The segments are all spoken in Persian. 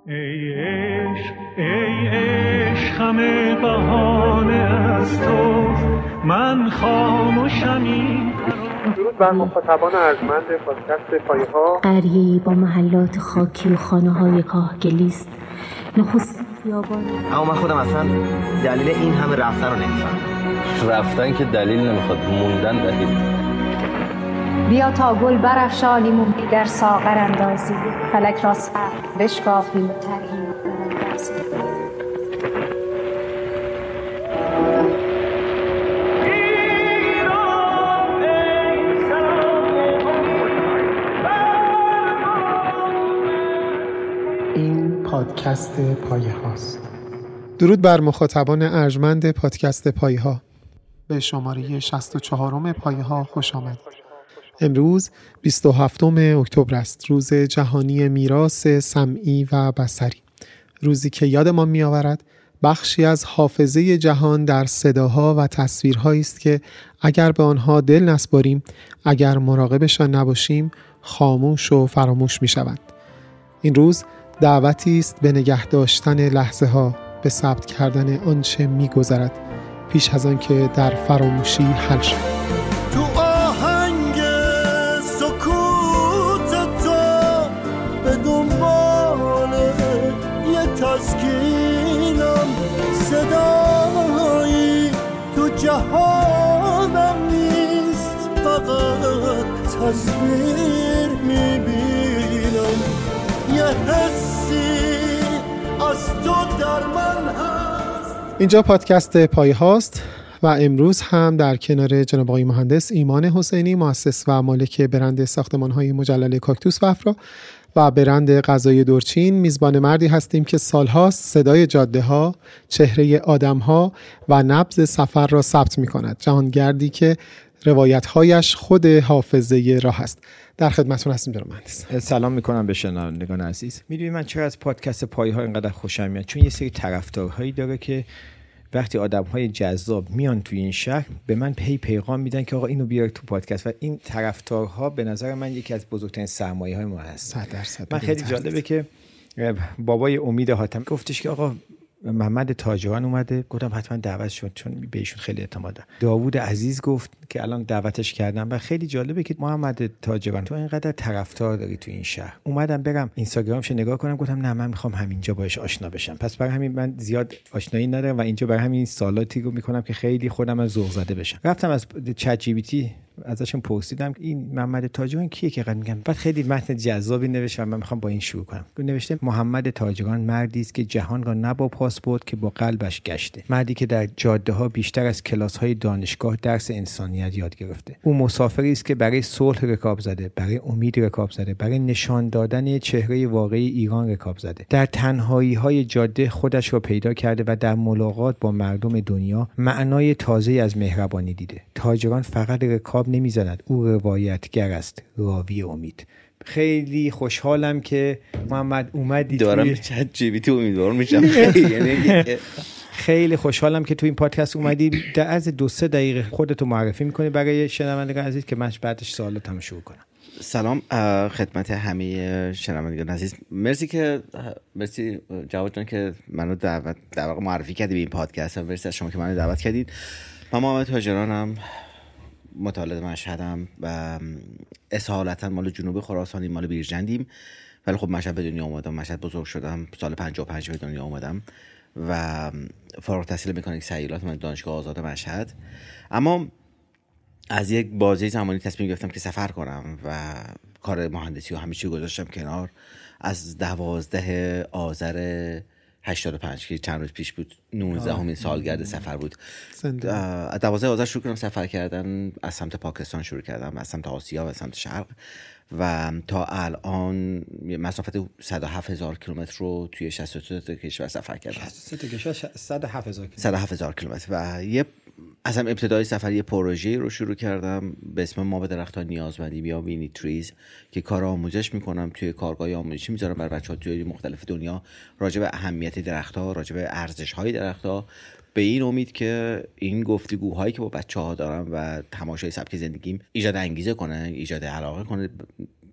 ای عشق همه بهانه از تو، من خاموشمی. درود بر مخاطبان ارجمند پادکست پایه‌ها. قریه‌ای با محلات خاکی و خانه‌های کاهگلیست. نخست خیابان. اما من خودم اصلا دلیل این همه رفتن رو نمیفهمم. رفتن که دلیل نمیخواد، موندن دلیل. بیا تا گل برافشانیم و در ساغر اندازی، فلک را سر بشکافیم و ترهیم اندازی. این پادکست پایه هاست. درود بر مخاطبان ارجمند پادکست پایه ها. به شماره 64 پایه ها خوش آمد. امروز 27 اکتبر است، روز جهانی میراث سمعی و بصری. روزی که یادمان می‌آورد بخشی از حافظه جهان در صداها و تصویرهایی است که اگر به آنها دل نسپاریم، اگر مراقبشان نباشیم، خاموش و فراموش می‌شوند. این روز دعوتی است به نگه داشتن لحظه‌ها، به ثبت کردن آنچه می‌گذرد پیش از آن که در فراموشی حل شود. تسکینم صدایی تو جهانم نیست، فقط تصویر میبینم، یه حسی از تو در من هست. اینجا پادکست پایه هاست و امروز هم در کنار جناب آقای مهندس ایمان حسینی، مؤسس و مالک برند ساختمان‌های مجلل کاکتوس و افرا و برند غذای دورچین، میزبان مردی هستیم که سالهاست صدای جاده‌ها، چهره آدم‌ها و نبض سفر را ثبت می‌کند. جهانگردی که روایت‌هایش خود حافظه راه است. در خدمتتون هستیم جناب مهندس. سلام می‌کنم به شنوندگان عزیز. می‌دونید من چرا از پادکست پایه‌ها اینقدر خوشم میاد؟ چون یه سری طرفدارهایی داره که وقتی آدم‌های جذاب میان توی این شهر به من پیغام میدن که آقا اینو بیار تو پادکست، و این طرفدارها به نظر من یکی از بزرگترین سرمایه‌های ما هست. 100%. من خیلی جالبه که بابای امید حاتم گفتش که آقا محمد تاجران اومده، گفتم حتما دعوت شد چون بهشون خیلی اعتماد دارم. داوود عزیز گفت که الان دعوتش کردم و خیلی جالبه که محمد تاجران تو اینقدر طرفدار داری تو این شهر. اومدم برم اینستاگرامش نگاه کنم، گفتم نه من میخوام همینجا باهاش آشنا بشم. پس برای همین من زیاد آشنایی ندارم و اینجا برای همین سوالاتی رو میکنم که خیلی خودم از ذوق زده بشم. رفتم از چت جی پی تی ازشون پرسیدم این محمد تاجران کیه که قد میگم. بعد خیلی متن جذابی نوشت و من میخوام با این شروع کنم. نوشته محمد تاجران مردی است که جهان را نه با پاسپورت که با قلبش گشته، مردی که در جاده‌ها بیشتر از کلاس‌های دانشگاه درس انسانیت یاد گرفته. او مسافری است که برای صلح رکاب زده، برای امید رکاب زده، برای نشان دادن چهره واقعی ایران رکاب زده. در تنهایی‌های جاده خودش را پیدا کرده و در ملاقات با مردم دنیا معنای تازه‌ای از مهربانی دیده. تاجران فقط رکاب نمی‌زند، او روایتگر است، راوی امید. خیلی خوشحالم که محمد اومدی. دارم چت جی پی تی امیدوار میشم. یعنی خیلی خوشحالم که تو این پادکست اومدی. در عرض 2-3 دقیقه خودتو معرفی می‌کنی برای شنوندگان عزیز که من بعدش سوالاتمو شروع کنم. سلام خدمت همه شنوندگان عزیز. مرسی جواد جان که منو در واقع معرفی کردی به این پادکست و مرسی از شما که منو دعوت کردید. من محمد تاجرانم، متولد مشهدم و اصالتا مال جنوب خراسانی، مال بیرجندیم، ولی خب مشهد به دنیا اومدم، مشهد بزرگ شدم، سال 55 به دنیا اومدم و فارغ التحصیل مکانیک سیالات من دانشگاه آزاد مشهد. اما از یک بازه زمانی تصمیم گرفتم که سفر کنم و کار مهندسی و همه چی گذاشتم کنار. از 12 آذر 85 که چند روز پیش بود، 19 سالگرد سفر بود. از 12 آذر شروع کردم سفر کردن، از سمت پاکستان شروع کردم، از سمت آسیا و سمت شرق و تا الان مسافت 107,000 کیلومتر رو توی 63 کشور سفر کردم. 63 کشور 107,000 کیلومتر. 107,000 کیلومتر و اصلا ابتدای سفر یه پروژه رو شروع کردم به اسم ما به درخت‌ها نیازمندیم یا وینی تریز که کار آموزش میکنم توی کارگاه آموزشی، میذارم برای بچه‌ها توی مختلف دنیا راجع به اهمیت درخت‌ها، راجع به ارزش‌های درخت‌ها، به این امید که این گفتگوهایی که با بچه‌ها دارم و تماشای سبک زندگیم ایجاد انگیزه کنه، ایجاد علاقه کنه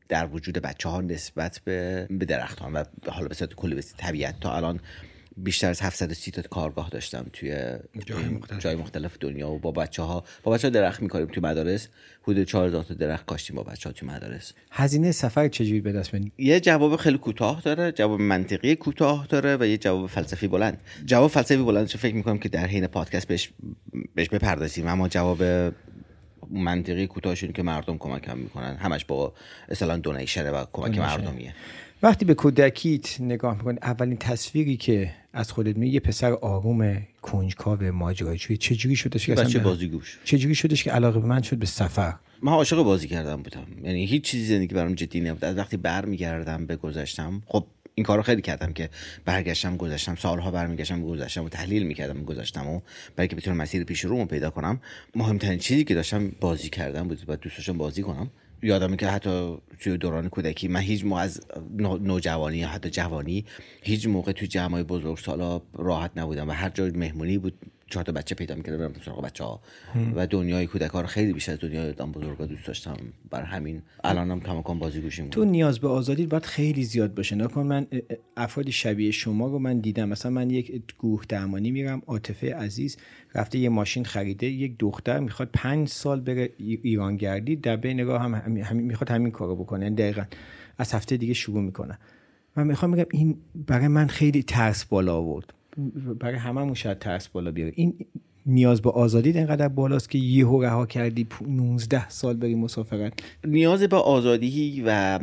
در وجود بچه‌ها نسبت به درختان و حالا به صورت کلی به طبیعت. تا الان بیشتر از 730 تا کارگاه داشتم توی جای مختلف دنیا و با بچه‌ها درخت می‌کاریم توی مدارس. حدود 4000 تا درخت کاشتیم با بچه‌ها توی مدارس. هزینه سفر چجوری به دست میارین؟ یه جواب خیلی کوتاه داره، جواب منطقی کوتاه داره و یه جواب فلسفی بلند. جواب فلسفی بلندش فکر می‌کنم که در حین پادکست بهش بپردازیم، اما جواب منطقی کوتاهشون که مردم کمک هم میکنن، همش با اصلا دونیشن و کمک مردمیه. وقتی به کودکیت نگاه میکنی، اولین تصویری که از خودت میگی یه پسر آروم کنجکاو ماجراجویی، چجوری شدش که بچه بازیگوش، چجوری شدش که علاقه‌مند شد به سفر؟ من عاشق بازی کردن بودم، یعنی هیچ چیزی زندگی برام جدی نبود. از وقتی برمیگردم به گذشتم، خب این کارو خیلی کردم که برگشتم گذشتم، سالها برمیگشتم گذشتم و تحلیل میکردم گذشتم و برای که بتونم مسیر پیش رومو پیدا کنم. مهمترین چیزی که داشتم بازی کردن بود و دوست داشتم بازی کنم. یادمه که حتی توی دوران کودکی من هیچ موقع از نوجوانی یا حتی جوانی هیچ موقع توی جمعای بزرگسالا راحت نبودم و هر جای مهمونی بود 4 تا بچه پیدا می‌کردم برم سراغ بچه‌ها و دنیای کودک‌ها رو خیلی بیشتر از دنیای آدم بزرگا دوست داشتم. برای همین الانم کماکان بازیگوشیم. تو نیاز به آزادی باید خیلی زیاد باشه. نکن من افراد شبیه شما رو من دیدم. مثلا من یک گروه درمانی میرم، عاطفه عزیز رفته یه ماشین خریده، یک دختر میخواد 5 سال بره ایرانگردی، در بین راه هم میخواد همین کارو بکنه، دقیقاً از هفته دیگه شروع میکنه. من میخوام بگم این برای من خیلی ترس بالا آورد، برای هممون شاید ترس بالا بیاره. این نیاز به آزادی اینقدر بالاست که یهو رها کردی 19 سال بری مسافرت. نیاز به آزادی و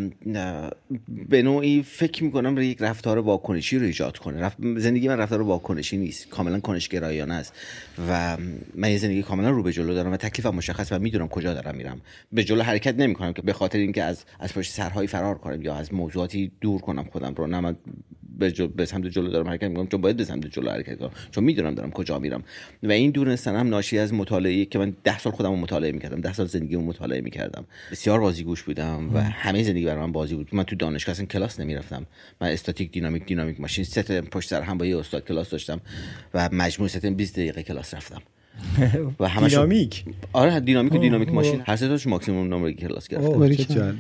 به نوعی فکر میکنم به یک رفتار واکنشی رو ایجاد کنه. زندگی من رفتار واکنشی نیست، کاملا کنشگرایانه است و من یه زندگی کاملا رو به جلو دارم و تکلیفم مشخص و میدونم کجا دارم میرم. به جلو حرکت نمیکنم که به خاطر اینکه از پشت سرهای فرار کنم یا از موضوعاتی دور کنم خودم رو. نه، من به سمت جلو دارم حرکت میکنم چون باید به سمت جلو حرکت کنم، چون میدونم دارم کجا میرم. و این دونستن هم ناشی از مطالعه‌ای که من 10 سال خودم رو مطالعه میکردم، 10 سال زندگیمو مطالعه میکردم. بسیار بازیگوش بودم و همه زندگی برای من بازی بود. من تو دانشگاه اصلا کلاس نمیرفتم. من استاتیک، دینامیک ماشین 3 تا پشت سر هم با یه استاد کلاس داشتم و مجموع 20 دقیقه کلاس رفتم. و همش دینامیک. آره دینامیک ماشین هر 3 تاش ماکسیمم نمره کلاس گرفتم.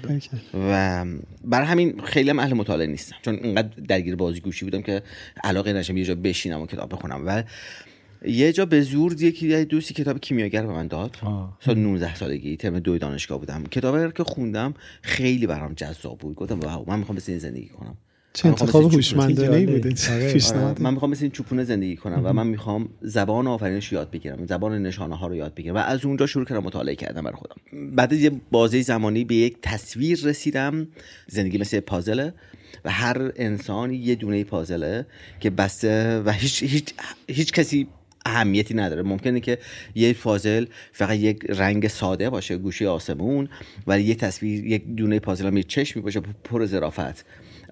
و برای همین خیلی هم اهل مطالعه نیستم، چون اینقدر درگیر بازیگوشی بودم که علاقه نشم یه جا بشینم و کتاب بخونم. و یه جا به زور یکی دوستی کتاب کیمیاگر به من داد. سال 19 سالگی، ترم 2 دانشگاه بودم. کتابی رو که خوندم خیلی برام جذاب بود. گفتم واو، من میخوام مثل این زندگی کنم. چه انتخاب هوشمندانه‌ای بوده. من میخوام مثل این چوپونه زندگی کنم و من میخوام زبان آفرینش یاد بگیرم، زبان نشانه ها رو یاد بگیرم و از اونجا شروع کردم مطالعه کردن برای خودم. بعد از یه بازه زمانی به یک تصویر رسیدم. زندگی مثل پازله و هر انسانی یه دونه پازله که بسته و هیچ کسی اهمیتی نداره. ممکنه که یه پازل فقط یک رنگ ساده باشه، گوشه آسمون، ولی یه تصویر، یک دونه پازل هم یه چشمی باشه پر ظرافت.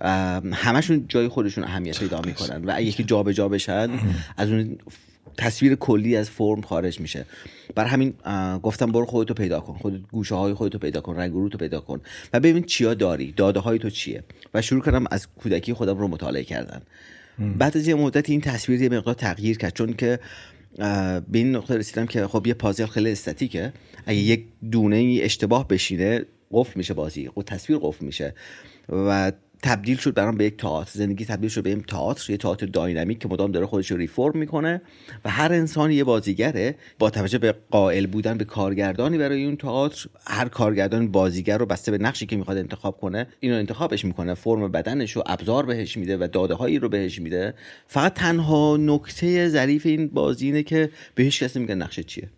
همشون جای خودشون اهمیت پیدا میکنن و اگه که جابجا بشن از اون تصویر کلی از فرم خارج میشه. برای همین گفتم برو خودتو پیدا کن، خودت گوشه های خودتو پیدا کن، رنگ و روتو پیدا کن و ببین چیا داری، داده های تو چیه. و شروع کردم از کودکی خودم رو مطالعه کردن. بعد از یه مدت این تصویر یه مقدار تغییر کرد، چون که به این نقطه رسیدم که خب یه پازل خیلی استاتیکه، اگه یک دونه ای اشتباه بشینه قفل میشه بازی، تصویر قفل میشه. و تبدیل شد برام به یک تئاتر. زندگی تبدیل شد به یک تئاتر، یه تئاتر داینامیک که مدام داره خودش رو ریفرم میکنه و هر انسانی یه بازیگره. با توجه به قائل بودن به کارگردانی برای اون تئاتر، هر کارگردان بازیگر رو بسته به نقشی که میخواد انتخاب کنه اینو انتخابش میکنه، فرم بدنش رو ابزار بهش میده و داده هایی رو بهش میده. فقط تنها نکته ظریف این بازی اینه که به هیچ کسی نمیگه نقش چیه.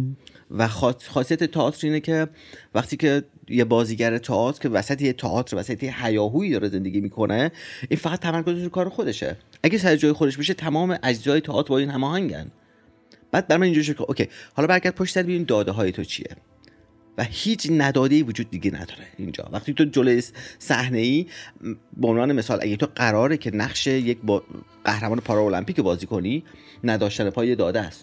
و خاصیت تئاتر اینه که وقتی که یه بازیگر تئاتر که وسط یه تئاتر، وسط یه هیاهویی داره زندگی میکنه، این فقط تمرکزش رو کار خودشه. اگه سر جای خودش بشه تمام اجزای تئاتر با این هماهنگن. بعد برام اینجوری شد که اوکی، حالا برگرد پشت سر ببین داده های تو چیه. و هیچ نداده‌ای وجود دیگه نداره اینجا. وقتی تو جلوی صحنه‌ای، به عنوان مثال اگه تو قراره که نقش یک قهرمان پارالمپیک بازی کنی، نداشتن پای داده است.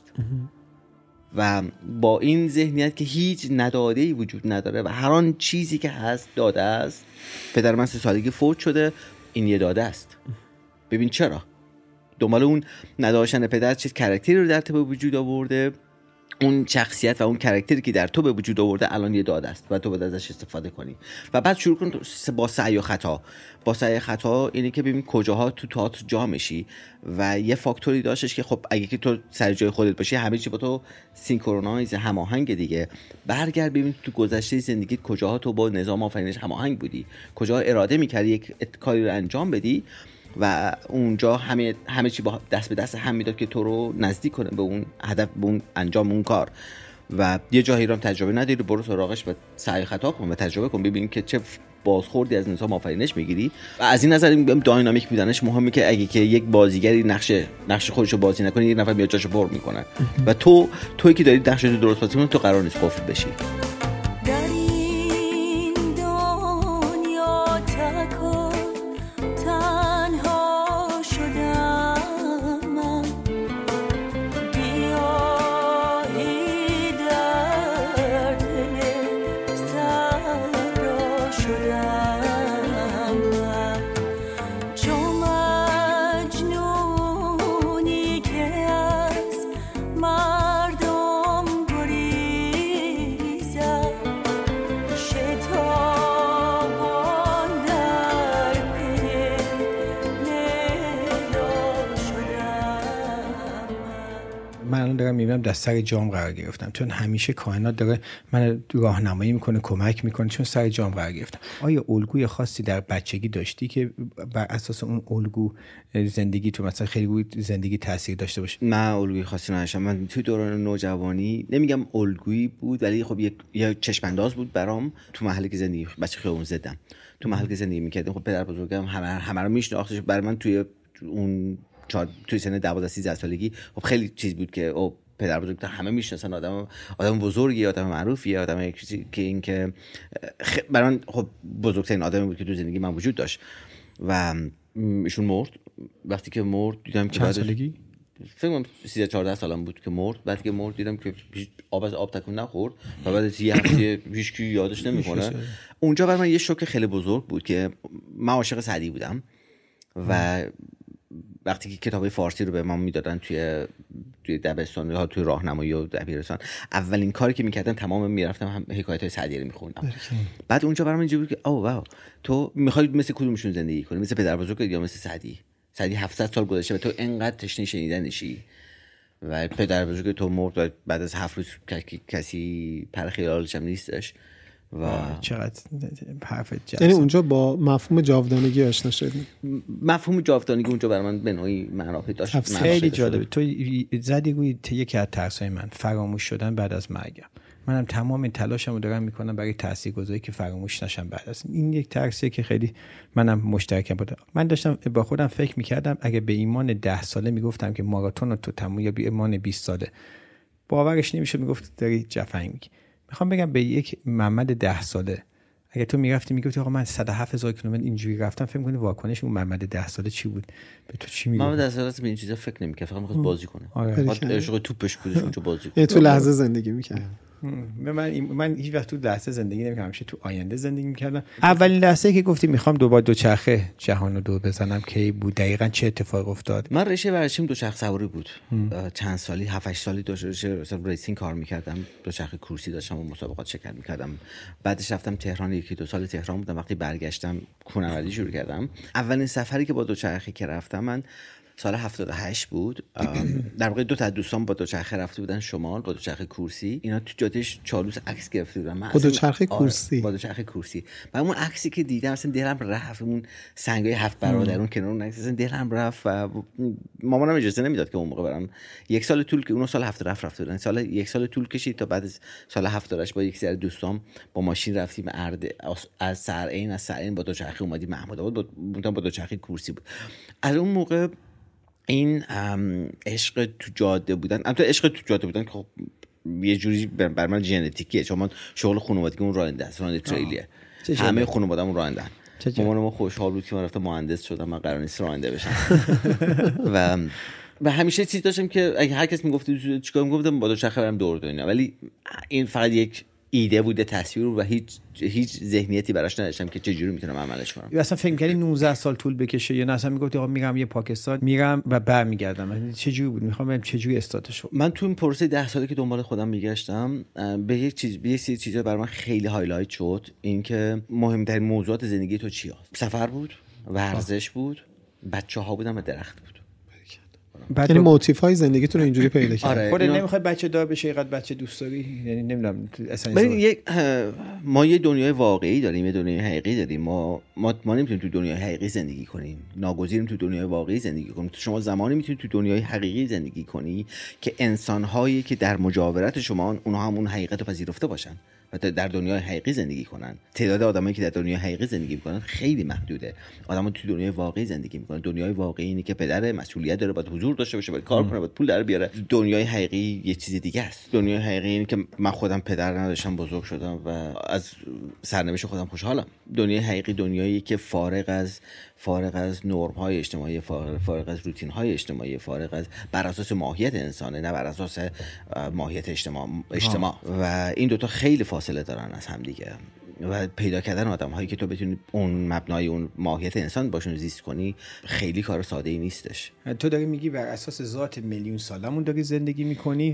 و با این ذهنیت که هیچ نداده‌ای وجود نداره و هر آن چیزی که هست داده است. پدر من 3 سالگی فوت شده، این یه داده است. ببین چرا دنبال اون نداشتن پدر چه کاراکتری رو در تو وجود آورده اون شخصیت و اون کاراکتری که در تو به وجود آورده الان یه داده است و تو باید ازش استفاده کنی و بعد شروع کن با سعی و خطا. با سعی و خطا اینه که ببین کجاها تو تئاتر جا میشی و یه فاکتوری داشتش که خب اگه که تو سر جای خودت باشی همه چی با تو سینکرونایز هماهنگ دیگه. برگرد ببین تو گذشته زندگیت کجاها تو با نظام آفرینش هماهنگ بودی، کجا اراده می‌کردی یک کاری رو انجام بدی و اونجا همه چی با دست به دست هم میداد که تو رو نزدیک کنه به اون هدف، به اون انجام اون کار. و یه جایی رو تجربه نداری، برو سراغش و سعی خطا کن و تجربه کن، ببین که چه بازخوردی از نظام آفرینش میگیری. و از این نظر داینامیک بودنش مهمه که اگه که یک بازیگری نقش خودش رو بازی نکنه، یک نفر میاد جاشو پر میکنه و تویی که داری نقش رو درست بازی کنی، تو قرار نیست قفل بشی. میبینم دست سر جام قرار گرفتم، چون همیشه کائنات داره من راهنمایی میکنه، کمک میکنه، چون سر جام قرار گرفتم. آیا الگوی خاصی در بچگی داشتی که بر اساس اون الگو زندگی تو مثلا خیلی زندگی تاثیر داشته باشه؟ من الگوی خاصی نداشتم. من توی دوران نوجوانی نمیگم الگویی بود، ولی خب یه چشم انداز بود برام. تو محلی که زندگی بچه خیابون زدم، تو محلی که زندگی میکردم، خب پدر بزرگم همه رو میشناختش. برای من توی اون توی سن 12-13 سالگی خب خیلی چیز بود که پدر بزرگ همه میشناسن، آدم بزرگی، آدم معروفی، آدم چیزی که این که برای من خب بزرگترین آدمی بود که تو زندگی من وجود داشت. و ایشون مرد. وقتی که مرد دیدم که چند سالگی؟ فکر کنم 13-14 سالم بود که مرد. بعد که مرد دیدم که آب از آب تکون نخورد و بعد از یه هفته هیچ کی یادش نمیکنه. اونجا برای من یه شوک خیلی بزرگ بود که من عاشق سعدی بودم و وقتی که کتاب فارسی رو به ما میدادن توی دبستان یا توی راهنمایی و دبیرستان، اولین کاری که میکردم تمام میرفتم هم حکایت‌های سعدی رو میخوندم. بعد اونجا برام اینجوری بود که واو، تو میخوای مثل کدومشون زندگی کنی؟ مثل پدر بزرگت یا مثل سعدی 700 سال گذشته و تو انقدر تشنه شنیدنشی و پدر بزرگ تو مرد و بعد از 7 روز کسی پر خیالش هم نیستش. و چقدر حرف جذاب. یعنی اونجا با مفهوم جاودانگی آشنا شدی؟ مفهوم جاودانگی اونجا برای من به نوعی معنا پیدا داشت. خیلی جالبه. تو زدی گویی یکی از ترسای من فراموش شدن بعد از مرگم. منم تمام تلاشمو دارم میکنم برای تاثیرگذاری که فراموش نشم بعد از این. یک ترسیه که خیلی منم مشترکم بود. من داشتم با خودم فکر میکردم اگه به ایمان 10 ساله میگفتم که ماراتون رو تو تموم، یا به ایمان 20 ساله باورش نمیشد، میگفت داری جفنگ میگی. میخوام بگم به یک محمد 10 ساله اگه تو میرفتی میگفتی آقا من 107,000 کیلومتر اینجوری رفتم، فکر می‌کنی واکنش اون محمد 10 ساله چی بود؟ به تو چی میگه؟ محمد 10 ساله به این چیزا فکر نمی‌کنه، فقط می‌خواست بازی کنه. عشق توپش بودش اونجا بازی کنه. تو لحظه زندگی می‌کنه. من هیچ وقت تو لحظه زندگی نمی‌کردم، همیشه تو آینده زندگی می‌کردم. اولین لحظه‌ای که گفتی می‌خوام دوچرخه جهانو دور بزنم کی بود؟ دقیقاً چه اتفاقی افتاد؟ من رشته ورزشیم دوچرخه سواری بود. چند سالی 7-8 سالی رشته ریسینگ کار می‌کردم، دوچرخه کورسی داشتم و مسابقات شرکت می‌کردم. بعدش رفتم تهران، 1-2 سال تهران بودم. وقتی برگشتم کوهنوردی شروع کردم. اولین سفری که با دوچرخه که رفتم من سال 78 بود. در واقع 2 تا دوستان با دوچرخه رفته بودن شمال با دوچرخه کورسی. اینا تو جاده چالوس عکس گرفته بودن. من با دوچرخه کورسی. با دوچرخه کورسی. بعد اون عکسی که دیدم اصلا دلم رفت. اون سنگای 7 برادرون کنار اون عکس اصلا دلم رفت و مامانم اجازه نمیداد که اون موقع برم. 1 سال طول که اون سال 7 رفته بودن. سال 1 سال طول کشید تا بعد از سال 78 با یک سری دوستام با ماشین رفتیم از سرعین با دوچرخه اومدیم احمدآباد با دوچرخه کورسی بود. از اون موقع این عشق تو جاده بودن، البته عشق تو جاده بودن که خب یه جوری بر من ژنتیکیه، چون من شغل خانوادگیمون راننده است، راننده تریلیه. همه خانواده‌مون راننده‌ان. مامانم خوشحال بود که من رفتم مهندس شدم، من قرار نیست راننده بشم. و همیشه چیز داشتم که اگه هر کس میگفت چیکار میگفتم با دوچرخه برم دور دنیا، ولی این فقط یک ایده بوده، تصویر و هیچ ذهنیتی براش نداشتم که چجوری میتونم عملش کنم. اصلا فکر کردی 19 سال طول بکشه یا نه اصلا میگفتی آقا میرم یه پاکستان میرم و برمیگردم؟ چجوری بود؟ میخوام ببینم چجوری استارتش شد. من تو این پروسه 10 ساله که دنبال خودم میگشتم به یه سری چیزا برای من خیلی هایلایت شد. این که مهمترین موضوعات زندگی تو چیه؟ سفر بود، ورزش بود، بچه‌ها بودن و درخت بود. یعنی موتیف های زندگیتون رو اینجوری پیدا کردید. آره، خودت نمیخوای بچه دار بشی، اینقدر بچه دوست داری؟ یعنی نمیدونم اصلا ما یه دنیای واقعی داریم، یه دنیای حقیقی داریم. ما نمیتونیم تو دنیای حقیقی زندگی کنیم. ناگزیریم تو دنیای واقعی زندگی کنیم. شما زمانی میتونید تو دنیای حقیقی زندگی کنی که انسان‌هایی که در مجاورت شما اونها هم اون حقیقت رو پذیرفته باشن و در دنیای حقیقی زندگی کنن. تعداد آدمایی که در دنیای حقیقی زندگی میکنن خیلی محدوده. آدم‌ها تو دنیای واقعی زندگی میکنن. دنیای واقعی اینه که پدر مسئولیت داره، باید حضور داشته باشه، باید کار کنه، باید پول در بیاره. دنیای حقیقی یه چیز دیگه است. دنیای حقیقی اینه که من خودم پدر نداشتم، بزرگ شدم و از سرنوشت خودم خوشحالم. دنیای حقیقی دنیایی که فارغ از نرم‌های اجتماعی، فارغ از روتین‌های اجتماعی، فارغ از بر اساس ماهیت انسانه، نه بر اساس ماهیت اجتماع. و این دوتا خیلی فاصله دارن از هم دیگه و پیدا کردن آدم‌هایی که تو بتونی اون مبنای اون ماهیت انسان باشون زیست کنی خیلی کار ساده‌ای نیستش. تو داری میگی بر اساس ذات میلیون سالمون داری زندگی میکنی،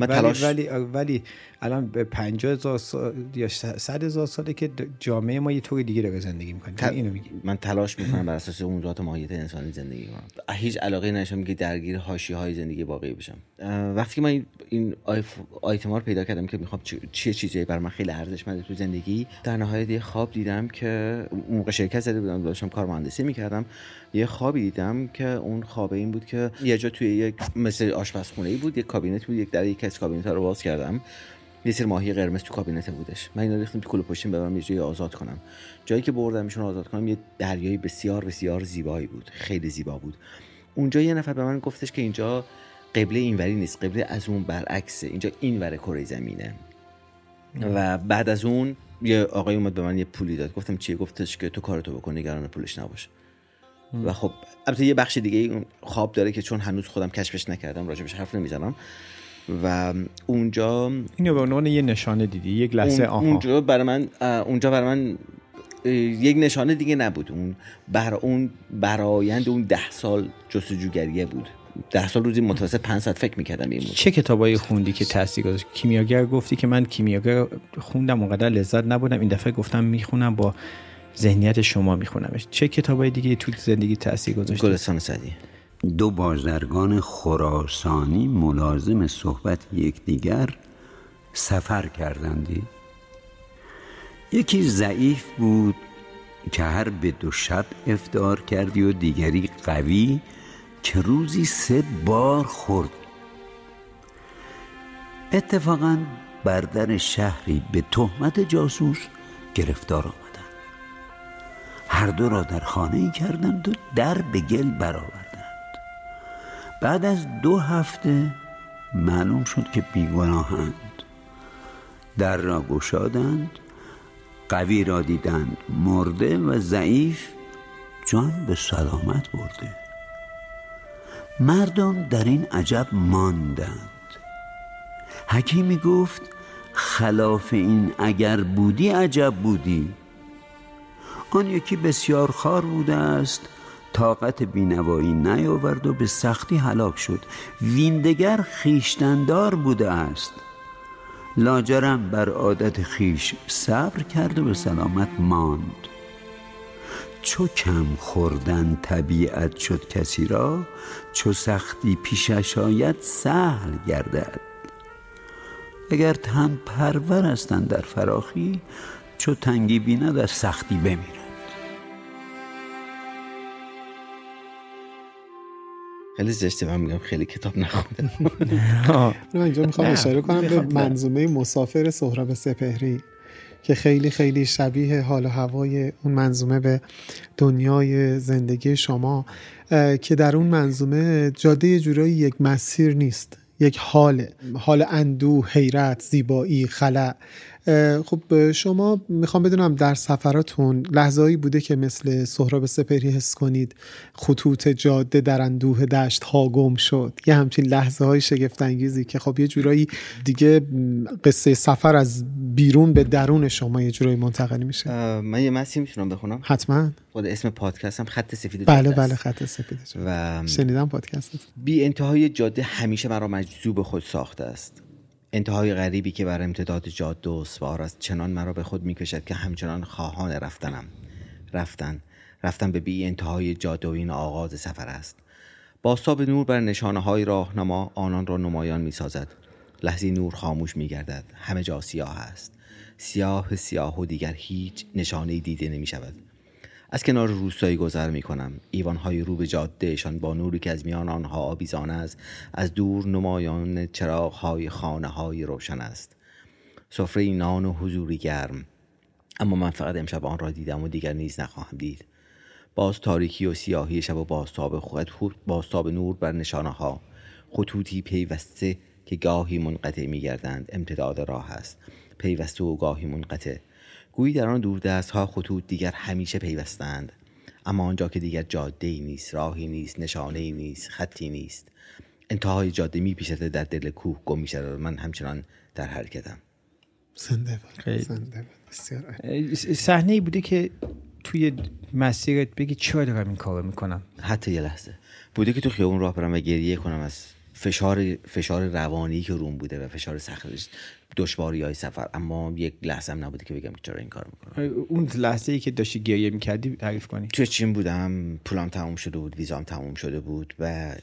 ولی الان به 50,000 سال یا 100,000 ساله که جامعه ما یه طور دیگه داره زندگی میکنه. اینو میگی؟ من تلاش میکنم بر اساس اون ذات ماهیت انسانی زندگی کنم. هیچ علاقه نداشتم که درگیر حاشیه‌های زندگی واقعی بشم. وقتی که من این آیتما رو پیدا کردم که میخوام چیزایی برام خیلی ارزشمنده تو زندگی، در نهایت یه خواب دیدم که اون موقع شرکت زده بودم، داشتم کار مهندسی میکردم. یه خوابی دیدم که اون خواب این بود که یه جا توی یک مثل آشپزخونه‌ای بود، یک کابینت بود، یک از کابینت‌ها رو باز کردم، یه سری ماهی قرمز تو کابینت بودش. من اینا ریختم تو کوله پشتیم ببرم یه جایی آزاد کنم. جایی که بردمشون آزاد کنم یه دریای بسیار بسیار زیبایی بود، خیلی زیبا بود. اونجا یه نفر به من گفتش که اینجا قبله اینوری نیست، قبله از اون برعکسه، اینجا اینور کره زمینه. و بعد از اون یه آقای اومد به من یه پولی داد. گفتم چیه؟ گفتش که تو کارتو بکن، نگران پولش نباش. و خب البته یه بخش دیگه اون خواب داره که چون هنوز خودم کشفش نکردم راجبش حرف نمیزنم. و اونجا اینو به عنوان یه نشانه دیدی، یک لحظه اونجا برای من یک نشانه دیگه نبود. اون برآیند اون 10 سال جستجوگریه بود. 10 سال روزی متوسط 5 ساعت فکر می‌کردم این موضوع. چه کتابایی خوندی که تاثیر گذاشت؟ کیمیاگر گفتی که من کیمیاگر خوندم اونقدر لذت نبردم، این دفعه گفتم میخونم با ذهنیت شما میخونمش. چه کتابای دیگه تو زندگی تاثیر گذاشت؟ گلستان سعدی. 2 بازرگان خراسانی ملازم صحبت یکدیگر سفر کردند. یکی ضعیف بود که هر به 2 شب افطار کردی و دیگری قوی که روزی 3 بار خورد. اتفاقاً بر در شهری به تهمت جاسوس گرفتار آمدند. هر 2 را در خانه‌ای کردند و در به گل برآوردند. بعد از 2 هفته معلوم شد که بیگناهند. در را گشادند، قوی را دیدند مرده و ضعیف جان به سلامت برده. مردم در این عجب ماندند. حکیمی گفت خلاف این اگر بودی عجب بودی. آن یکی بسیار خوار بوده است، طاقت بینوایی نیاورد و به سختی هلاک شد. ویندگر خویشتندار بوده است، لاجرم بر عادت خویش صبر کرد و به سلامت ماند. چو کم خوردن طبیعت شد کسی را، چو سختی پیشش آید سهل گردد. اگر تن پرور هستند در فراخی، چو تنگی بیند در سختی بمیرد. خیلی زشته من میگم خیلی کتاب نخوندم. من اینجا میخوام اشاره کنم به منظومه مسافر سهراب سپهری که خیلی خیلی شبیه حال و هوای اون منظومه به دنیای زندگی شما، که در اون منظومه جاده یه جورایی یک مسیر نیست، یک حال اندوه، حیرت، زیبایی، خلأ، خب شما میخوام بدونم در سفراتون لحظه‌ای بوده که مثل سهراب سپهری حس کنید خطوط جاده در اندوه دشت ها گم شد؟ یه همچین لحظه های شگفت انگیزی که خب یه جورایی دیگه قصه سفر از بیرون به درون شما یه جورایی منتقل میشه. من یه متن میتونم بخونم؟ حتما. خود اسم پادکستم خط سفید جاده است. بله خط سفید جاده. و شنیدم پادکستت. بی انتهای جاده همیشه مرا مجذوب خود ساخته است. انتهای غریبی که بر امتداد جاده اسوار است چنان مرا به خود میکشد که همچنان خواهان رفتن به بی انتهای جاده و این آغاز سفر است. بازتاب نور بر نشانه های راهنما آنان را نمایان میسازد. لحظه نور خاموش میگردد، همه جا سیاه است، سیاه و دیگر هیچ نشانه‌ای دیده نمیشود. از کنار روستایی گذر میکنم. ایوانهای رو به جادهشان با نوری که از میان آنها آویزانه است، از دور نمایان چراغ‌های خانه‌های روشن است. سفره نان و حضوری گرم، اما من فقط امشب آن را دیدم و دیگر نیز نخواهم دید. باز تاریکی و سیاهی شب و بازتاب نور بر نشانه‌ها، خطوطی پیوسته که گاهی منقطع می‌گردند. امتداد راه است، پیوسته و گاهی منقطع. گویی در آن دوردست‌ها خطوط دیگر همیشه پیوستند، اما آنجا که دیگر جاده‌ای نیست، راهی نیست، نشانه‌ای نیست، خطی نیست. انتهای جاده می‌پیچد در دل کوه گم می‌شود. من همچنان در حرکتم. زنده باد. بسیار صحنه‌ای بوده که توی مسیرت بگی چرا دارم این کارو میکنم؟ حتی یه لحظه بوده که تو خیابون راه برم و گریه کنم از فشار روانی که روم بوده و فشار سخت دشواری‌های سفر، اما یک لحظه هم نبوده که بگم چرا این کارو میکنم. اون لحظه‌ای که داشتی گریه میکردی تعریف کنی. توی چین بودم، پولم تموم شده بود، ویزام تموم شده بود و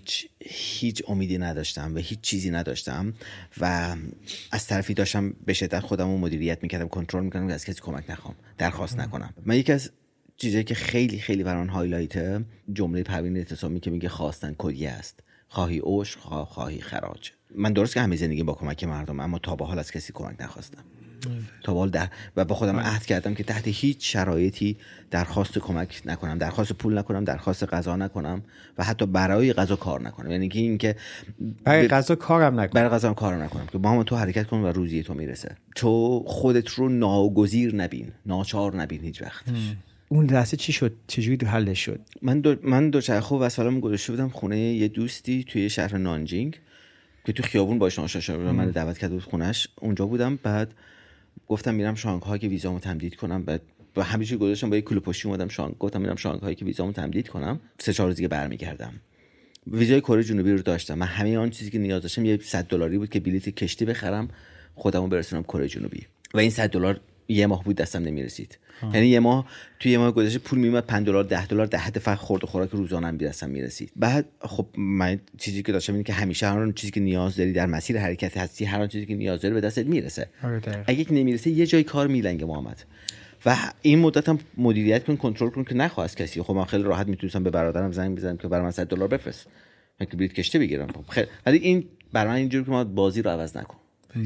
هیچ امیدی نداشتم و هیچ چیزی نداشتم و از طرفی داشتم به شدت خودمو مدیریت میکردم، کنترل میکردم که از کسی کمک نخوام، درخواست نکنم. من یکی از چیزایی که خیلی خیلی برام هایلایت جمله پروین اعتصامی که میگه خواستن کدیه است، خواهی عشق خواهی خراج. من درست که همه زندگی با کمک مردم، اما تا به حال از کسی کمک نخواستم. تا به حال و با خودم عهد کردم که تحت هیچ شرایطی درخواست کمک نکنم، درخواست پول نکنم، درخواست غذا نکنم و حتی برای غذا کار نکنم. یعنی که این که برای غذا کارم نکنم که با هم تو حرکت کن و روزی تو میرسه. تو خودت رو ناگزیر نبین، ناچار نبین هیچ وقت. اون لحظه چی شد؟ چجوری حلش شد؟ من دوچرخه و وسایلمو گذاشته بودم خونه یه دوستی توی شهر نانجینگ که تو خیابون باهاش آشنا شدم. من دعوت کرده بود خونش، اونجا بودم. بعد گفتم میرم شانگهای که ویزامو تمدید کنم. بعد با همه چی گذاشتم، با یه کلو پشتی اومدم گفتم میرم شانگهای که ویزامو تمدید کنم، 3-4 روز دیگه برمیگردم. ویزای کره جنوبی رو داشتم. من همه آن چیزی که نیاز داشتم یه $100 بود که بلیط کشتی بخرم خودمو برسونم کره جنوبی و این $100 یه ماه بود دستم نمیرسید. یعنی یه ماه گذشته پول میومد $5 $10 در حد فقط خورد و خوراک روزانه‌ام دستم میرسید. بعد خب من چیزی که داشتم اینه که همیشه هر چیزی که نیاز داری در مسیر حرکت هستی، هر چیزی که نیاز داری به دستت میرسه. اگه که نمیرسه یه جای کار میلنگه محمد. و این مدت هم مدیریت کن، کنترل کن که نخواه از کسی. خب من خیلی راحت میتونستم به برادرم زنگ بزنم که برام $100 بفرست، من که بلیط کشتی بگیرم. خب ولی این برای من اینجوری که ما بازی رو عوض نکن.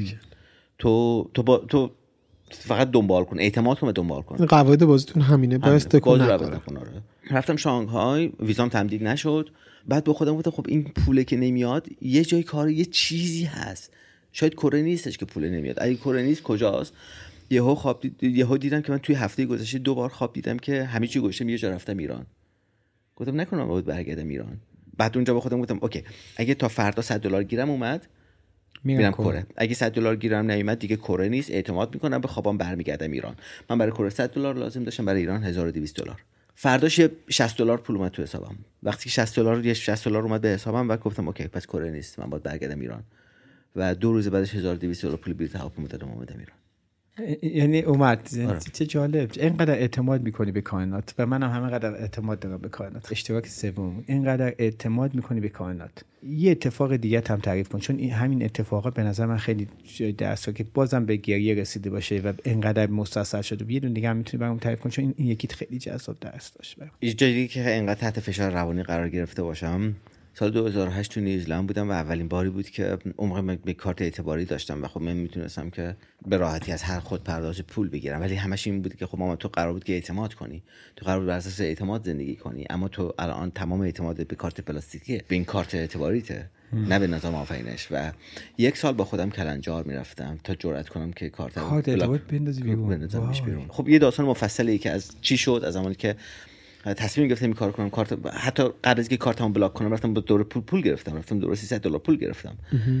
تو فقط دنبال کن، اعتماد کن، دنبال کن. قواعد بازیتون همینه، باعث تکون نخوره. رفتم شانگهای، ویزام تمدید نشد. بعد با خودم گفتم خب این پوله که نمیاد یه جای کار، یه چیزی هست. شاید کره نیستش که پول نمیاد. اگه کره نیست کجاست؟ یهو دیدم که من توی هفته گذشته 2 بار خواب دیدم که همه چی گذاشتم یه جا رفتم ایران. گفتم نکنم باید برگردم ایران. بعد اونجا با خودم گفتم اوکی اگه تا فردا $100 گیرم اومد میرم کره. اگه $100 گیرم نیومد دیگه کره نیست، اعتماد میکنم به خوابم، برمیگردم ایران. من برای کره $100 لازم داشتم، برای ایران $1200. فرداش $60 پول اومد تو حسابم. وقتی که $60 اومد به حسابم و گفتم اوکی پس کره نیست، من باید برگردم ایران. و 2 روز بعدش $1200 پول بلیط هواپیما دادم اومدم ایران. یعنی اومد. چه جالب. اینقدر اعتماد میکنی به کائنات و منم همینقدر اعتماد دارم به کائنات. اشتراک سوم، اینقدر اعتماد میکنی به کائنات. یه اتفاق دیگه هم تعریف کن، چون همین اتفاقات به نظر من خیلی درسه که بازم به گریه رسیده باشه و اینقدر مستصل شده. یه دونه دیگه هم میتونی برام تعریف کن، چون این یکی خیلی جذاب درس داشت برام. یه جایی که اینقدر تحت فشار روانی قرار گرفته باشم، سال 2008 تو نیوزلند بودم و اولین باری بود که عمرم به کارت اعتباری داشتم و خب من میتونستم که به راحتی از هر خودپرداز پول بگیرم، ولی همش این بود که خب مامان تو قرار بود که اعتماد کنی، تو قرار بود بر اساس اعتماد زندگی کنی، اما تو الان تمام اعتمادت به کارت پلاستیکیه، به این کارت اعتباریته، نه به نظام آفرینش. و یک سال با خودم کلنجار میرفتم تا جرئت کنم که کارت اعتبار بندازی بیرون. خب یه داستان مفصلی که از چی شد از زمانی که تصمیم گرفتم این کار کنم، کارت حتی قبل از اینکه کارتمو بلاک کنم رفتم با دوره پول گرفتم، رفتم دوره $300 پول گرفتم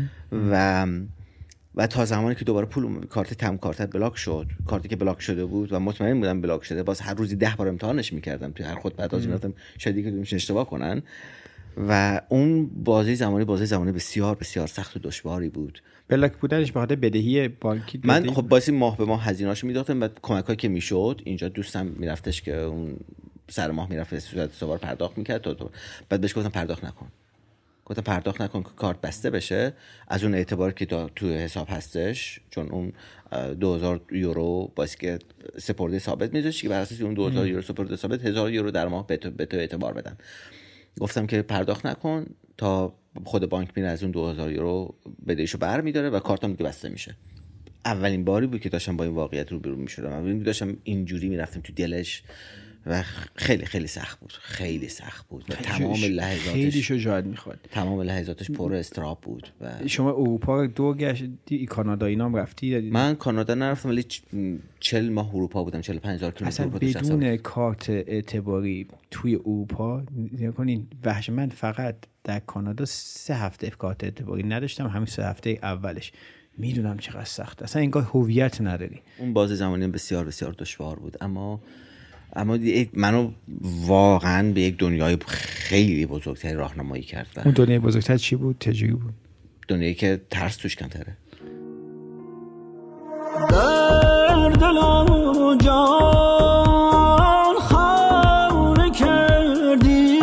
و تا زمانی که دوباره کارت بلاک شد، کارتی که بلاک شده بود و مطمئن بودم بلاک شده، باز هر روزی 10 بار امتحانش می‌کردم توی هر خودپردازی می‌رفتم شاید که میشه اشتباه کنن و اون بازی زمانی بسیار بسیار سخت و دشواری بود. بلاک بودنش به خاطر بدهی بانکی من خب باعث ماه به ماه هزینه‌اشو میدادم و کمکایی که میشد اینجا دوستم میرفتش که اون سر ماه میرفت صورت سوار پرداخت میکرد بعد بهش گفتم پرداخت نکن که کارت بسته بشه از اون اعتباری که تو حساب هستش، چون اون 2000 یورو باعث که سپرده ثابت میذاشت که بر اساس اون 2000 یورو سپرده ثابت 1000 یورو در ماه به تو اعتبار بدن. گفتم که پرداخت نکن تا خود بانک میره از اون 2000 یورو بدهیشو برمی‌داره و کارتم دیگه بسته میشه. اولین باری بود که داشتم با این واقعیت روبرو میشدم. من داشتم اینجوری میرفتم تو دلش و خیلی خیلی سخت بود و تمام لحظاتش خیلی شجاعت میخواد، تمام لحظاتش پر استراب بود. و شما اروپا دور گشتی، کانادا اینام رفتی؟ من کانادا نرفتم ولی 40 ماه اروپا بودم، 45,000 کیلومتر اروپا داشتم. اصلا بدون کارت اعتباری توی اروپا نکنین وحش. من فقط در کانادا 3 هفته کارت اعتباری نداشتم، همین 3 هفته اولش میدونم چقدر سخت، اصلا انگار هویت نداری. اون بازی زمانی بسیار بسیار دشوار بود، اما منو واقعا به یک دنیای خیلی بزرگتری راهنمایی کرد. اون دنیای بزرگتر چی بود؟ چجوری بود؟ دنیایی که ترس توش کمتره. در دل و جان خانه کردی،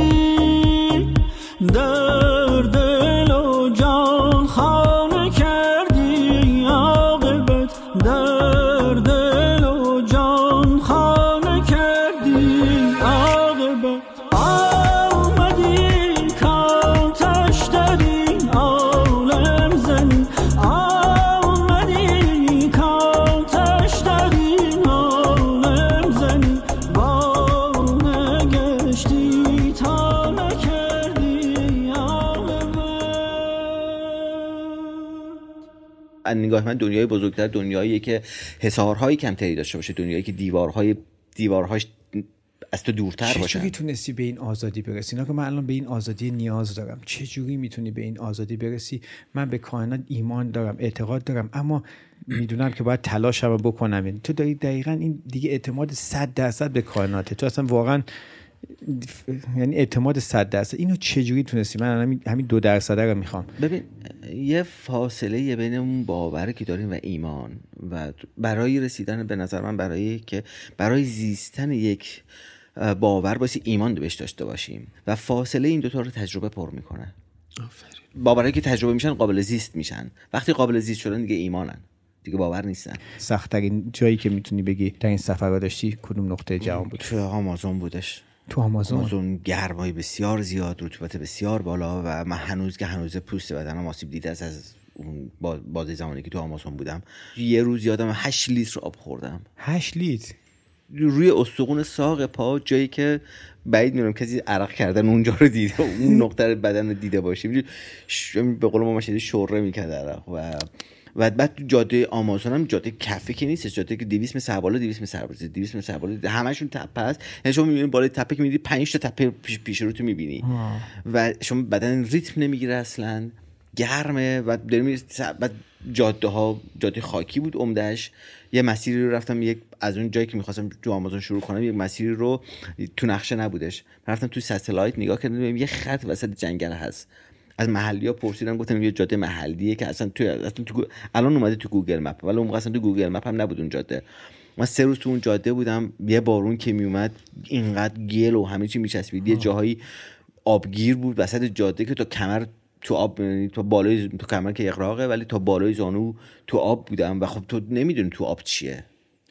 در دل و جان خانه کردی، عاقبت در دل و جان خانه کردی، عاقبت آمدی کاتش دادی عالم زنی، آمدی کاتش دادی عالم زنی، با نگشتی تا نکردی عاقبت. از نگاه من دنیای بزرگتر دنیاییه که حصارهای کمتری داشته باشه، دنیایی که دیوارهاش از تو دورتر باشه. چجوری تونستی به این آزادی برسی؟ نه که من الان به این آزادی نیاز دارم. چجوری میتونی به این آزادی برسی؟ من به کائنات ایمان دارم، اعتقاد دارم، اما میدونم که باید تلاشم بکنم. تو داری دقیقاً این دیگه اعتماد 100% به کائناته. تو اصلا واقعاً یعنی اعتماد 100%. اینو چجوری تونستی؟ من همین 2% رو میخوام. ببین یه فاصله بین اون باوری که داریم و ایمان و برای رسیدن به نظر من برای زیستن یک باور باید ایمان بهش داشته باشیم و فاصله این دوتا رو تجربه پر میکنه. باورایی که تجربه میشن قابل زیست میشن، وقتی قابل زیست شدن دیگه ایمانن، دیگه باور نیستن. سخت‌ترین جایی که میتونی بگی در این سفر رو داشتی کدوم نقطه جهان بود؟ تو آمازون بودش. تو آمازون گرمای بسیار زیاد، رطوبت بسیار بالا و من هنوز پوست بدنم آسیب دیده از اون بازه زمانی که تو آمازون بودم. یه روز یادم 8 لیتر آب خوردم. 8 لیتر روی استخوان ساق پا، جایی که بعید می‌دونم کسی عرق کردن اونجا رو دیده، اون نقطه بدن رو دیده باشه. به قول ما شده شوره می‌کرد عرق. و بعد جاده آمازون هم جاده کفی که نیست، جاده که 200 متر بالا 200 متر بالا همشون تپه است. یعنی شما می‌بینید بالای تپه که می‌بینید 5 تا تپه پیش رو تو می‌بینی و شما بدن ریتم نمیگیره اصلا، گرمه و داریم. بعد جاده خاکی بود عمده‌اش. یه مسیری رو رفتم، از اون جایی که می‌خواستم تو آمازون شروع کنم یک مسیری رو تو نقشه نبودش، رفتم تو ستلایت نگاه کردم یه خط وسط جنگل هست. از محلی‌ها پرسیدم، گفتم یه جاده محلیه که اصلا تو الان اومده تو گوگل مپ، ولی اون موقع اصلا تو گوگل مپ هم نبود اون جاده. من 3 روز تو اون جاده بودم، یه بارون که میومد اینقدر گل و همه چی میچسبید، یه جاهایی آبگیر بود وسط جاده که تا کمر تو آب، تو بالای تو کمر که اغراقه ولی تا بالای زانو تو آب بودم و خب تو نمیدونی تو آب چیه.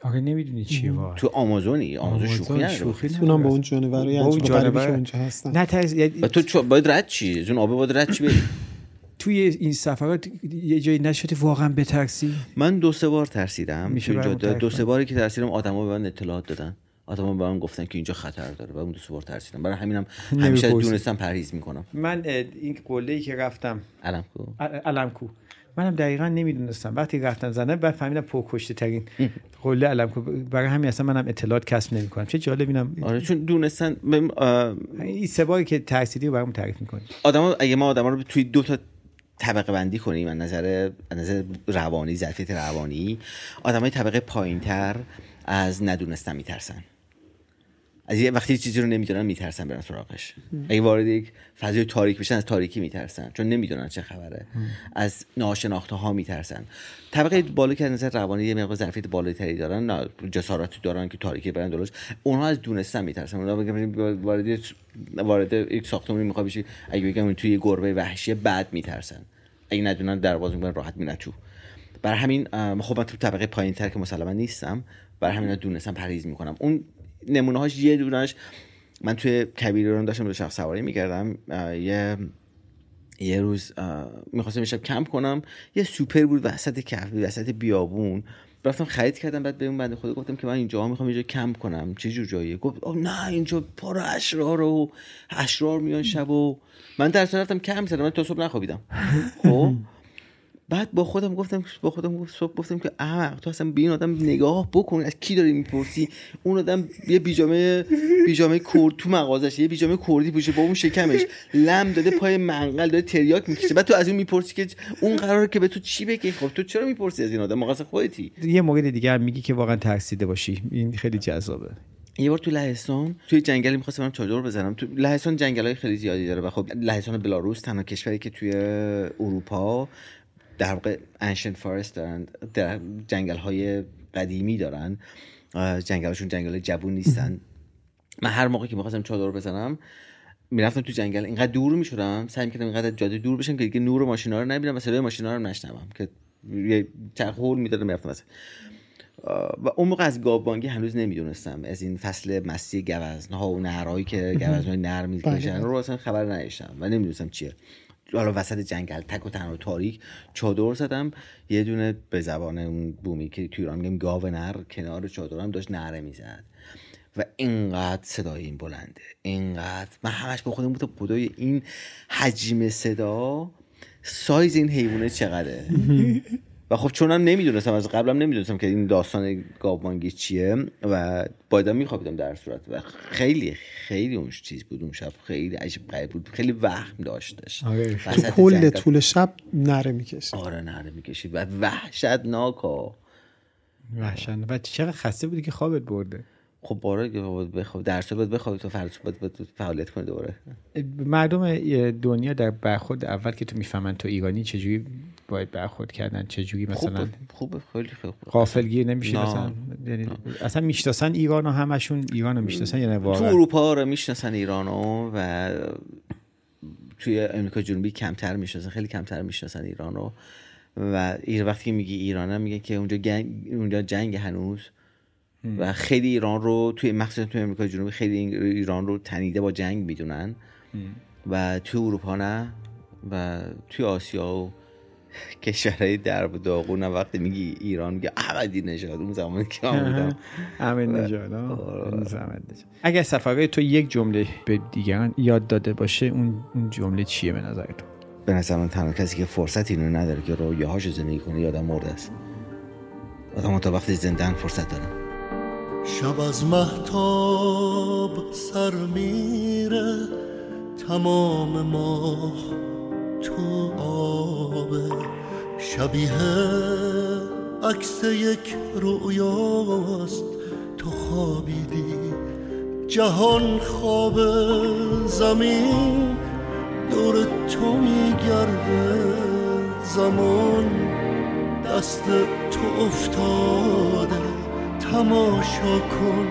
آخه نمیدونی چیه واقعا. تو آمازون شوخی اونم با اون جانورای عجیب غریبی که اونجا هستن. نه تو باید رد چی؟ از اون آب باید رد چی بری؟ توی این سفرات یه جایی نشده واقعا بترسی؟ من 2-3 بار ترسیدم. تو 2-3 باری که ترسیدم آدما به من اطلاعات دادن. آدما به من گفتن که اینجا خطر داره و اون 2-3 بار ترسیدم. برای همینم همیشه دونستم پرهیز میکنم. من این قله‌ای که رفتم علمکو منم دقیقاً نمیدونستم. وقتی رفتم زدن بعد فهمیدم پرکشته ترین قله علمکو. برای همین اصلا منم اطلاعات کسب نمیکنم. چه جالب اینم. آره چون دونستن این 3 باری که ترسیدی رو برام تعریف میکنی. اگه ما آدما رو توی 2 تا طبقه بندی کنیم از نظر روانی، ظرفیت روانی، آدمای طبقه پایین‌تر از ندونستن میترسن. از وقتی چیزی رو نمیدونن میترسن برن سراغش. اگه وارد یک فضای تاریک بشن از تاریکی میترسن چون نمیدونن چه خبره. از ناشناخته ها میترسن. طبقه بالا که از نظر روانی یه مقدار ظرفیت بالاتری دارن، نه جسارتی دارن که تاریکی برن جلوش، اونها از دونستن میترسن. اونها بگم وارد یک ساختمانی میخواد بشی، اگه بگم توی یه گربه وحشی بعد میترسن. اگه ندونن دروازه میبرن راحت میرن تو. برای همین خب من تو طبقه پایین‌تر که مسلما نیستم، برای همین دونستم پرهیز میکنم. اون نمونه‌هاش یه دونه‌اش من توی کبیران داشتم شخص سواری می‌کردم. یه روز می‌خواستم شب کمپ کنم، یه سوپر بود وسط بیابون. رفتم خرید کردم، بعد به اون بنده خدا گفتم که من اینجا می‌خوام اینجا کمپ کنم. چه جور جاییه؟ گفت نه اینجا پر اشرار میان شب و من در اصل رفتم کمپ زدم، من تا صبح نخوابیدم. خب بعد با خودم گفتم که احمق تو اصلا به این آدم نگاه بکن، از کی داری میپرسی؟ اون آدم یه بیجامه کرد تو مغازش، یه بیجامه کردی پوشه با اون شکمش لم داده پای منقل داره تریاک میکشه، بعد تو از اون میپرسی که اون قراره که به تو چی بگه؟ خب تو چرا میپرسی از این آدم؟ مقصد خودتی. یه مورد دیگه هم میگی که واقعا ترسیده باشی، این خیلی جذابه. یه بار تو لهستان توی جنگلی می‌خواستم برم چادر بزنم. تو لهستان جنگل‌های خیلی زیادی داره و خب لهستان بلاروس تنها کشوری که توی اروپا در واقع ancient forest دارن، در جنگل‌های قدیمی دارن. جنگل‌هاشون جنگل جوون نیستن. من هر موقع که می‌خواستم چادر بزنم میرفتم تو جنگل، اینقدر دور می‌شدم، سعی می‌کردم اینقدر جاده دور بشم که دیگه نور ماشینا رو نبینم و صدای ماشینا رو نشنوم که یه چرخول می‌دادم میرفتم مثلا. و اون موقع از گاوبانگی هنوز نمیدونستم، از این فصل مستی گوزن‌ها و نهرهایی که گوزن‌های نر می‌کشن رو اصلا خبر نداشتم و نمیدونستم چیه. حالا وسط جنگل تک و تنها و تاریک چادر زدم، یه دونه به زبان اون بومی که تو ایران میگم گاو نر کنار چادرم داشت نعره میزد و اینقدر صدای این بلنده، اینقدر من همش با خودم بودم خدای این حجم صدا، سایز این حیوانه چقدره. و خب چونم نمیدونستم، از قبلم نمیدونستم که این داستان گاوبانگی چیه و بایدم میخوابیدم در صورت و خیلی اون چیز بود اون شب، خیلی عجیب غریب بود، خیلی وهم داشتش. کل طول شب نره میکشید. آره نره میکشید و وحشتناکا. و چقدر خسته بودی که خوابت برده؟ خب باره که بخواب درس باید بخوابی تا فردا صبح باید فعالیت کنی دوباره. مردم دنیا در برخورد اول که تو میفهمن تو ایرانی چجوری باید برخورد کردن، چجوری مثلا خوبه خیلی غافلگیر نمیشه مثلا، یعنی اصلا میشناسن ایرانو، همشون ایرانو میشناسن یا نه واقعا؟ تو اروپا رو میشناسن ایرانو و توی امریکا جنوبی کمتر میشناسن، خیلی کمتر میشناسن ایرانو. و وقتی میگی ایرانه میگه که اونجا جنگ هنوز و خیلی ایران رو توی مخصوصا توی امریکا جنوبی خیلی ایران رو تنیده با جنگ میدونن و توی اروپا نه و توی آسیا و کشورهای درب داغون وقتی میگی ایران میگه احمدی نژاد. اون زمانی که من بودم احمدی نژاد. اگر سفرهای تو یک جمله به دیگران یاد داده باشه اون جمله چیه به نظر تو؟ به نظر من تنها کسی که فرصت اینو نداره که رویاهاشو زندگی کنه یادم مرده است. آدم تا وقتی زندن فرصت داره. شب از مهتاب سر میره، تمام ماه تو آبه، شبیه عکس یک رویاست. تو خوابیدی جهان خواب، زمین دور تو میگرده، زمان دست تو افتاده. تماشا کن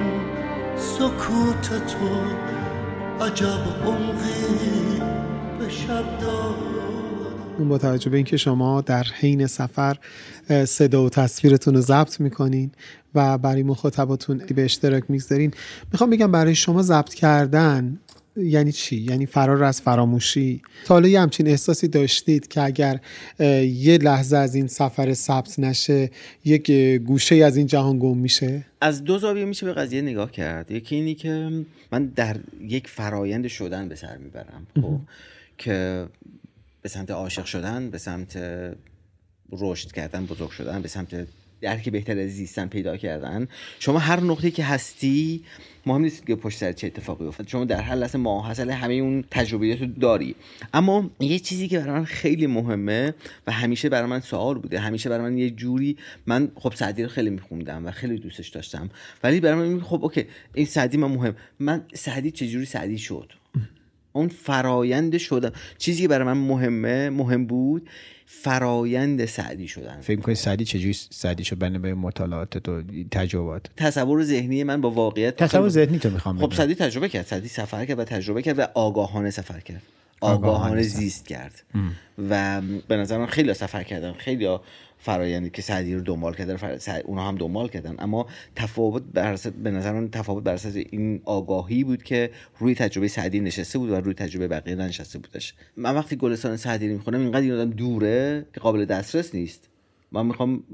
سکوت تو، عجب عمقی به شب داد. با توجه به اینکه شما در حین سفر صدا و تصویرتون رو ضبط میکنین و برای مخاطباتون به اشتراک میگذارین، میخوام بگم برای شما ضبط کردن یعنی چی؟ یعنی فرار از فراموشی. تا حالا همچین احساسی داشتید که اگر یه لحظه از این سفر ثبت نشه یک گوشه از این جهان گم میشه؟ از دو زاویه میشه به قضیه نگاه کرد. یکی اینی که من در یک فرایند شدن به سر میبرم که به سمت عاشق شدن، به سمت رشد کردن، بزرگ شدن، به سمت درک بهتر از زیستن پیدا کردن. شما هر نقطه‌ای که هستی مهم نیست که پشت سر چه اتفاقی افتاد، شما در هر لحظه ماحصل همه اون تجربیات رو داری. اما یه چیزی که برای من خیلی مهمه و همیشه برای من سوال بوده، همیشه برای من یه جوری، من خب سعدی رو خیلی میخوندم و خیلی دوستش داشتم، ولی برای من خب اوکی این سعدی من سعدی چجوری سعدی شد؟ اون فرایند شدن چیزی که برای من مهم بود، فرایند سعدی شدن. فکر می‌کنی سعدی چجوری سعدی شد؟ بنا به مطالعات و تجربات، تصور ذهنی من با واقعیت. تصور ذهنی تو می‌خوام خب سعدی تجربه کرد، سعدی سفر کرد و تجربه کرد و آگاهانه سفر کرد، آگاهانه زیست کرد. و به نظر من خیلی سفر کردن، خیلی فرایندی که سعدی رو دنبال کردن اونا هم دنبال کردن، اما به نظر من تفاوت بر اساس این آگاهی بود که روی تجربه سعدی نشسته بود و روی تجربه بقیه نشسته بودش. من وقتی گلستان سعدی رو میخونم اینقدر این آدم دوره که قابل دسترس نیست. من میخوام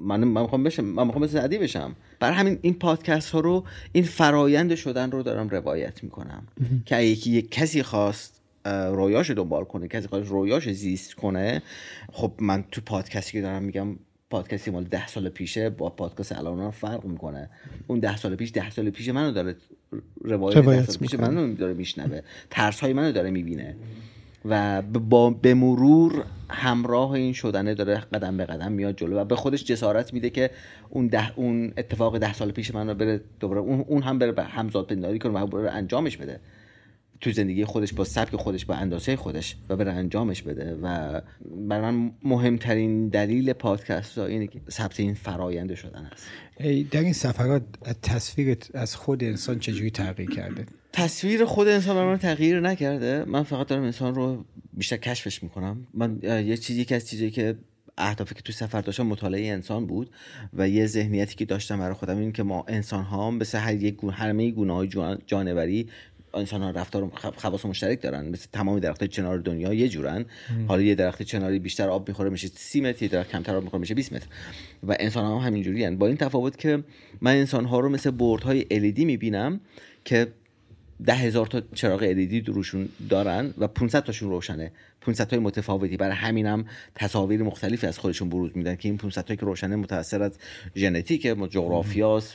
مثل سعدی بشم. برای همین این پادکست ها رو، این فرایند شدن رو دارم روایت میکنم که یک کسی خواست رویاش دنبال کنه، کسی خواست رویاش زیست کنه. خب من تو پادکستی که دارم میگم، پادکستی مال 10 سال پیشه با پادکست الان فرق میکنه. اون 10 سال پیش منو داره روایت 10 سال پیش منو داره میشنوه، ترس های منو داره میبینه و به مرور همراه این شدنه داره قدم به قدم میاد جلو و به خودش جسارت میده که اون اتفاق 10 سال پیش من رو بره دوباره اون هم بره همزاد پنداری کنه و بره انجامش بده تو زندگی خودش، با سبک خودش، با اندازه خودش و بره انجامش بده. و برای من مهمترین دلیل پادکست ها اینه که ثبت این فرایند شدن است. در این سفرات تصویرت از خود انسان چجوری تغییر کرده؟ تصویر خود انسان برای من تغییر نکرده. من فقط دارم انسان رو بیشتر کشفش میکنم. من یکی از چیزایی که اهدافی که تو سفر داشتم مطالعه انسان بود و یه ذهنیتی که داشتم برای خودم این که ما انسان ها مثل همه گونه‌های جانوری، انسان ها رفتار خواص مشترک دارن، مثل تمام درختای چنار دنیا یه جورن. حالا یه درخت چناری بیشتر آب میخوره میشه 30 متر، یه درخت کمتر آب میخوره میشه 20 متر و انسان ها هم همینجوری هن. با این تفاوت که من انسان ها رو مثل بوردهای LED میبینم که 10,000 تا چراغ LED روشون دارن و 500 تاشون روشنه، 500 تای متفاوتی. برای همینم تصاویر مختلفی از خودشون بروز میدن که این 500 تایی که روشنه متأثر از ژنتیک، جغرافیاست،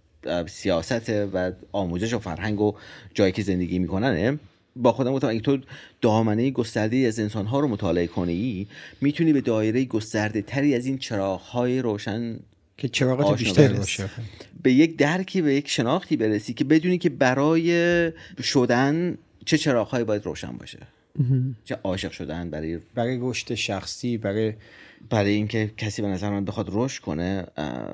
سیاست و آموزش و فرهنگ و جایی که زندگی میکننه. با خودم گفتم اگه تو دامنه گسترده از انسان‌ها رو مطالعه کنی، میتونی به دایره گسترده تری از این چراغ‌های روشن که چراغات بیشتر باشه، به یک درکی، به یک شناختی برسی که بدونی که برای شدن چه چراغ‌هایی باید روشن باشه. چه عاشق شدن برای رشد شخصی، برای اینکه کسی به نظر من بخواد رشد کنه،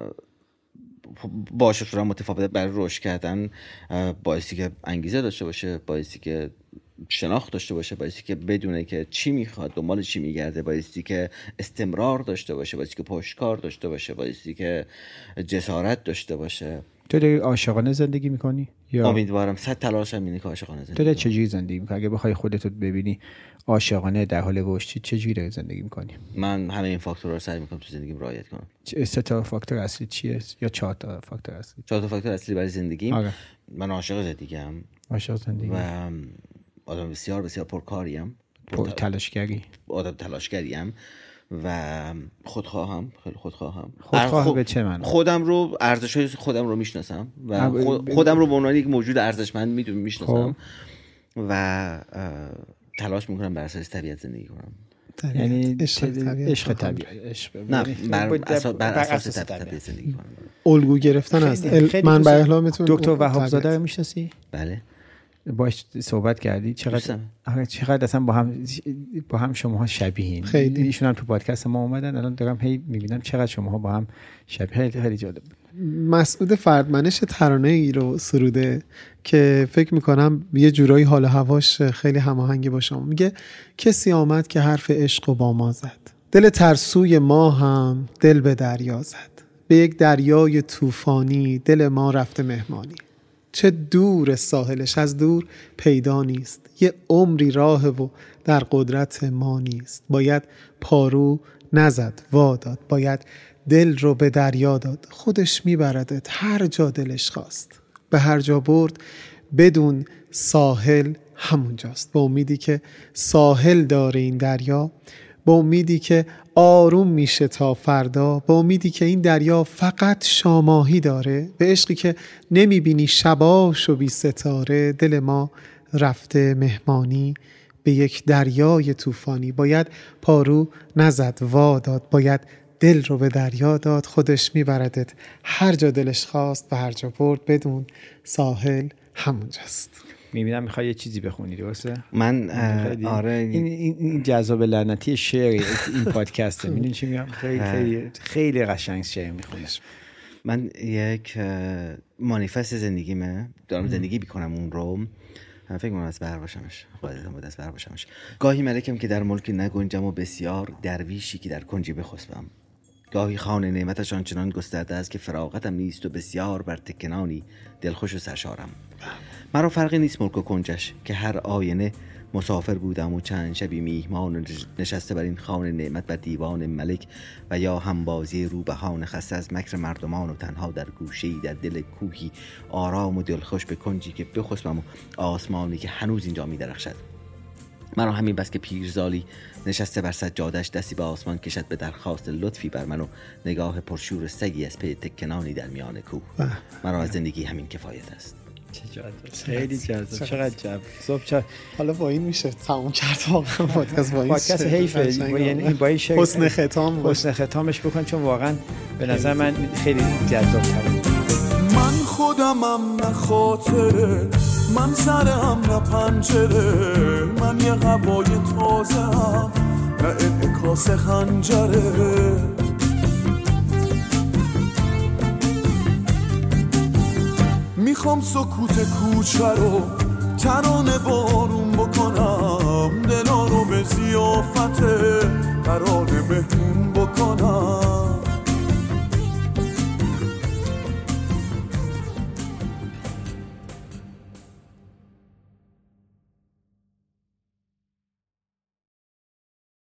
با عاشق شدن متفاوته. برای رشد کردن بایستی که انگیزه داشته باشه، بایستی که شناخت داشته باشه، بایستی که بدونه که چی میخواد، دنبال چی میگرده، بایستی که استمرار داشته باشه، بایستی که پشتکار داشته باشه، بایستی که جسارت داشته باشه. تو داری عاشقانه زندگی میکنی؟ یا امیدوارم 100 تلاشم اینه که عاشقانه زندگی. تو داری چجوری زندگی میکنی؟ اگه بخوای خودت رو ببینی عاشقانه در حال رشد، چجوری داری زندگی میکنی؟ من همه این فاکتورها رو سعی میکنم تو زندگیم رعایت کنم. 3 تا فاکتور اصلی چیه یا 4 تا فاکتور اصلی؟ 4 تا فاکتور اصلی برای زندگیم. آره. من عاشق زندگیم. و آدم بسیار بسیار پرکاریم، تلاشگری. آدم تلاشگریم و خودخواهم، خیلی خودخواهم. خودخواه به چه معنی؟ خودم رو، ارزش‌های خودم رو میشناسم و خودم رو به عنوان یک موجود ارزشمند میشناسم و تلاش میکنم بر اساس طبیعت زندگی کنم. یعنی عشق طبیعت. نه، بر اساس طبیعت زندگی کنم. الگو گرفتن است. من به احلامتون دکتر وهابزاده رو میشناسی؟ بله. باش صحبت کردی؟ چقدر اصلا با هم شماها شبیهین. خیلی. ایشون هم تو پادکست ما اومدن، الان دارم هی میبینم چقدر شماها با هم شبیه. خیلی جالب. مسعود فردمنش ترانه‌ای رو سروده که فکر میکنم یه جورایی حال و هواش خیلی هماهنگه با شما. میگه کسی آمد که حرف عشق و با ما زد، دل ترسوی ما هم دل به دریا زد، به یک دریای طوفانی دل ما رفته مهمانی. چه دور ساحلش از دور پیدا نیست، یه عمری راه و در قدرت ما نیست. باید پارو نزد واداد، باید دل رو به دریا داد، خودش میبردت هر جا دلش خواست. به هر جا برد بدون ساحل همونجاست، با امیدی که ساحل داره این دریا، با امیدی که آروم میشه تا فردا، با امیدی که این دریا فقط شاماهی داره، به عشقی که نمیبینی شباش و بی ستاره. دل ما رفته مهمانی به یک دریای طوفانی، باید پارو نزد واداد، باید دل رو به دریا داد، خودش میبردت هر جا دلش خواست، و هر جا برد بدون ساحل همونجاست. میبینم میخوای یه چیزی بخونی، درسته؟ من آره این جذاب لعنتی شعر این پادکسته. میدونی چی میگم؟ خیلی قشنگ شعر میخونی. من یک مانیفست زندگیمه، دارم زندگی میکنم اون رو. فکر کنم از بر باشمش، خودم بود از بر باشمش. گاهی ملکم که در ملکی نگنجم و بسیار درویشی که در کنجی بخسبم. گاهی خانه نعمتش آنچنان گسترده است که فراغتم نیست و بسیار بر تکنانی دلخوش و سرشارم. مرا فرقی نیست ملک و کنجش که هر آینه مسافر بودم و چند شبی میهمان نشسته بر این خانه نعمت بر دیوان ملک، و یا همبازی روبهان خسته از مکر مردمان و تنها در گوشه‌ای در دل کوهی آرام و دلخوش به کنجی که بخسبم و آسمانی که هنوز اینجا می‌درخشد. مرا همین بس که پیرزالی نشسته بر سجادش دستی به آسمان کشد به درخواست لطفی بر من و نگاه پرشور سگی از پی تکنانی در میان کوه. مرا از زندگی همین کفایت است. خیلی جذاب. چقدر جذاب. حالا با این میشه تموم کرد واقعا پادکست. با این پادکست حیفه، یعنی با این شکل حسن ختامش بکن، چون واقعا به نظر من خیلی جذاب تموم. من خودمم نه خاطره، من سرم نه پنجره، من یه هوای تازه‌ام نه انعکاس خنجره. میخوام سکوت کوچه رو ترانه بارون بکنم، دلا رو به ضیافت ترانه مهمون